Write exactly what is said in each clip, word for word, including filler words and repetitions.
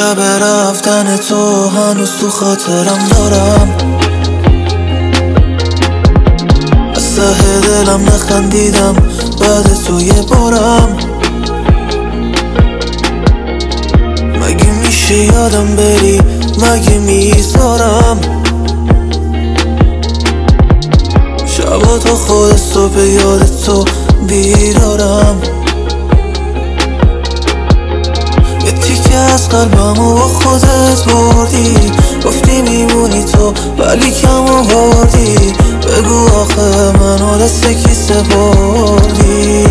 شب رفتن تو هنوز تو خاطرم دارم، از ته دلم نخندیدم بعد تو یه بارم. مگه میشه یادم بری، مگه میذارم شبا تا خود صبح یاد تو بیدارم. یه تیکه از قلبمو با خودت بردی، گفتی میمونی تو ولی کم آوردی. بگو آخه منو دست کی سپردی؟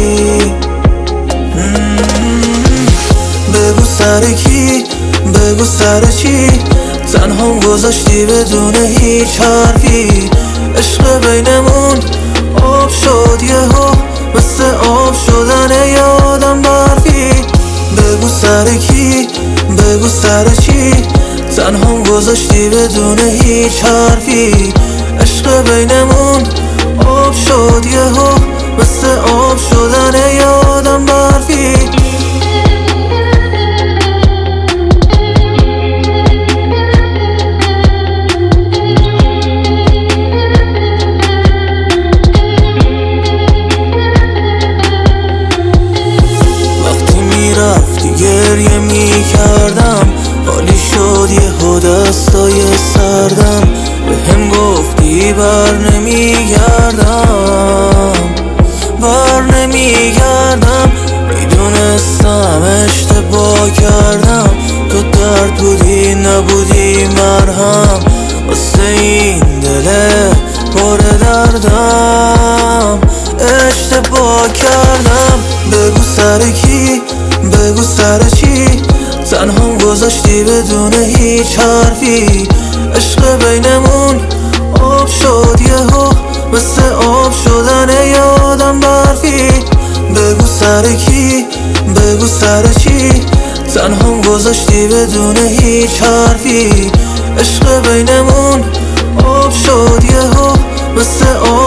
بگو سر کی، بگو سر چی تنهام گذاشتی بدون هیچ حرفی. عشق بینمون آب شد یهو، مثل آب شدن یادم برفی. بگو سر کی، بگو سر چی تنهام گذاشتی بدون هیچ حرفی. عشق بینمون آب شد یهو، مثل آب شدن یادم برفی. گریه می کردم حالی شد یهو دستای سردم. به هم گفتی بر نمی گردم، بر نمی گردم. میدونستم اشتباه کردم، تو درد بودی نبودی مرهم. واسه این دل پر دردم اشتباه کردم. بگو سر کی، بگو سر چی تنهام گذاشتی بدون هیچ حرفی. عشق بینمون آب شد یهو، مثل آب شدن یادم برفی. بگو سر کی، بگو سر چی تنهام گذاشتی بدون هیچ حرفی. عشق بینمون آب شد یهو، مثل آب